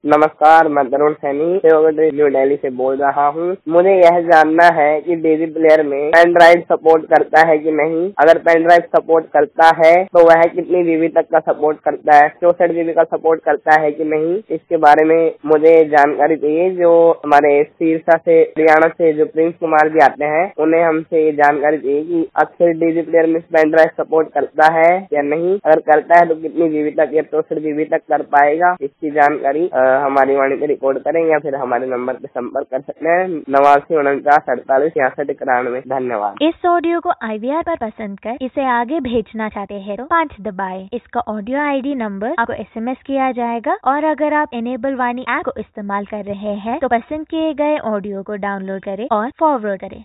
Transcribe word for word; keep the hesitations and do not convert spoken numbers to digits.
नमस्कार, मैं तरुण सैनी न्यू दिल्ली से बोल रहा हूँ। मुझे यह जानना है कि डीजी प्लेयर में पेन ड्राइव सपोर्ट करता है कि नहीं। अगर पेन ड्राइव सपोर्ट करता है तो वह कितनी जीबी तक का सपोर्ट करता है, चौसठ जीबी का सपोर्ट करता है कि नहीं, इसके बारे में मुझे जानकारी चाहिए। जो हमारे सिरसा से हरियाणा से जो प्रिंस कुमार जी आते हैं, उन्हें हमसे ये जानकारी चाहिए कि आखिर डीजी प्लेयर में पेन ड्राइव सपोर्ट करता है या नहीं। अगर करता है तो कितनी जीबी तक या चौसठ जीबी तक कर पाएगा, इसकी जानकारी आ, हमारी वाणी पे रिकॉर्ड करें या फिर हमारे नंबर पे संपर्क कर सकते हैं नवासी उनचास अड़तालीस छियासठ इक्यानवे। धन्यवाद। इस ऑडियो को आई वी आर पर पसंद कर इसे आगे भेजना चाहते हैं तो पाँच दबाएं। इसका ऑडियो आई डी नंबर आपको एस एम एस किया जाएगा और अगर आप इनेबल वाणी ऐप को इस्तेमाल कर रहे हैं तो पसंद किए गए ऑडियो को डाउनलोड करें और फॉरवर्ड करें।